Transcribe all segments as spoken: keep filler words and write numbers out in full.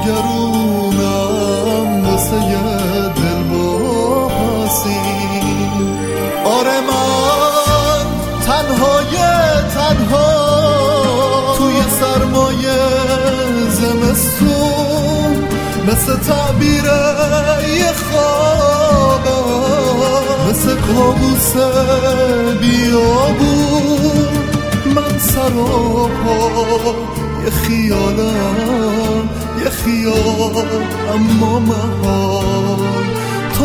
نگرونم واسه دل واپسی. آره من تنهای تنها توی سرمایه زمستون مثل تعبیر یه خوابم، مثل کابوس بیابون من سراپا یه خیالم یه خیال اما محال تو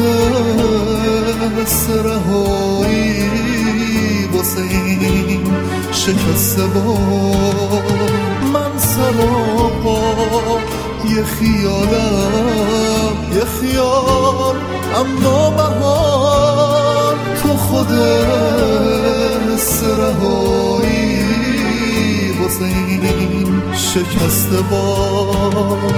خودت سرهایی واسه این شکسته بار. من سراپا یه خیالم یه خیال اما محال تو خودت سرهایی واسه این شکسته بار.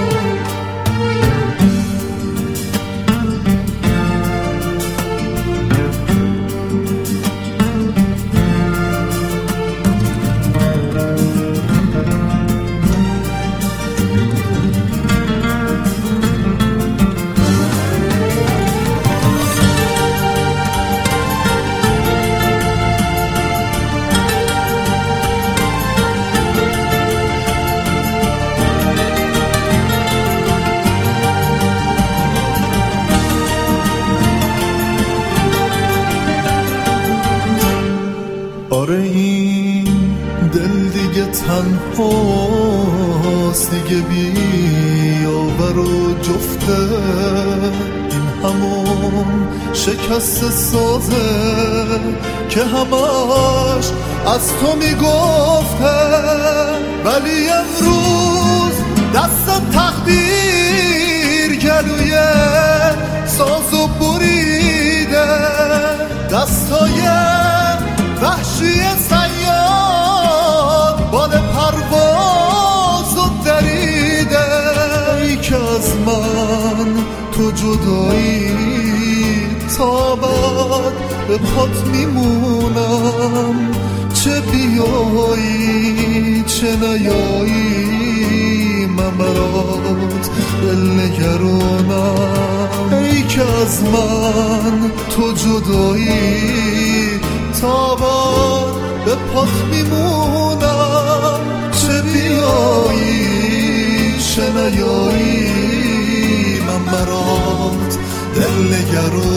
آره این دل دیگه تنهاست دیگه بیاور و جفته، این همون شکست سازه که همش از تو میگفته. ولی امروز دست تقدیر گلوی سازو بریده، دستای وحشی صیاد بال پرواز و دریده. ای که از من تو جدایی تا بعد به پات میمونم، چه بیایی چه نیایی من برات دل نگرانم. ای که از من تو جدایی تا بعد به پات میمونم، چه بیایی چه نیایی من برات دل نگرانم.